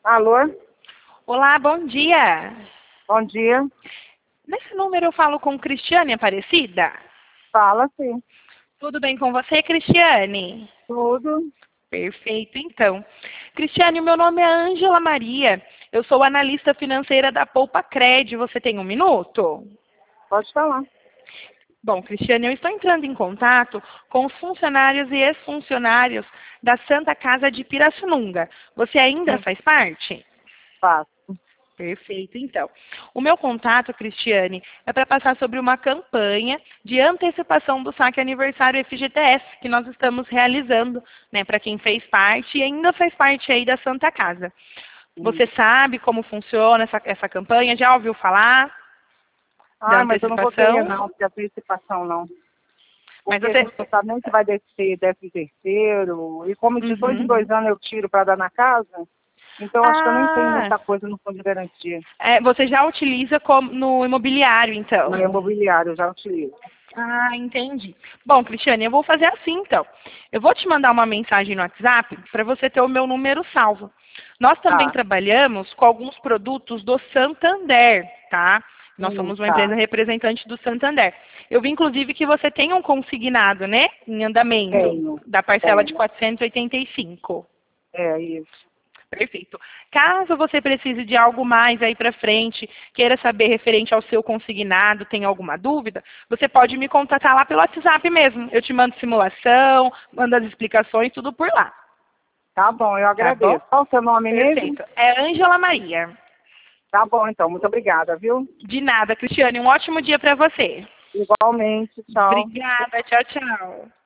Alô? Olá, bom dia. Bom dia. Nesse número eu falo com Cristiane Aparecida? Fala, sim. Tudo bem com você, Cristiane? Tudo. Perfeito, então. Cristiane, o meu nome é Ângela Maria. Eu sou analista financeira da Poupa Cred. Você tem um minuto? Pode falar. Bom, Cristiane, eu estou entrando em contato com os funcionários e ex-funcionários da Santa Casa de Pirassununga. Você ainda faz parte? Faço. Perfeito, então. O meu contato, Cristiane, é para passar sobre uma campanha de antecipação do saque aniversário FGTS que nós estamos realizando, né, para quem fez parte e ainda faz parte aí da Santa Casa. Você sabe como funciona essa campanha? Já ouviu falar da Mas eu não vou querer antecipação? não, porque antecipação não. Mas Porque a você... gente não sabe nem se vai descer 13º. E como de dois em Uhum. 2 anos eu tiro para dar na casa, então acho que eu nem tenho Ah, muita coisa no fundo de garantia. você já utiliza no imobiliário, então? No imobiliário eu já utilizo. Ah, entendi. Bom, Cristiane, eu vou fazer assim, então. Eu vou te mandar uma mensagem no WhatsApp para você ter o meu número salvo. Nós também Tá. trabalhamos com alguns produtos do Santander, tá? Nós somos uma Tá. empresa representante do Santander. Eu vi, inclusive, que você tem um consignado, né? Em andamento, Tenho. da parcela de Tenho. 485. É isso. Perfeito. Caso você precise de algo mais aí para frente, queira saber referente ao seu consignado, tem alguma dúvida, você pode me contatar lá pelo WhatsApp mesmo. Eu te mando simulação, mando as explicações, tudo por lá. Tá bom, eu Tá bom? agradeço. Qual o seu nome mesmo? Perfeito. É Ângela Maria. Tá bom, então. Muito obrigada, viu? De nada, Cristiane. Um ótimo dia para você. Igualmente. Tchau. Obrigada. Tchau, tchau.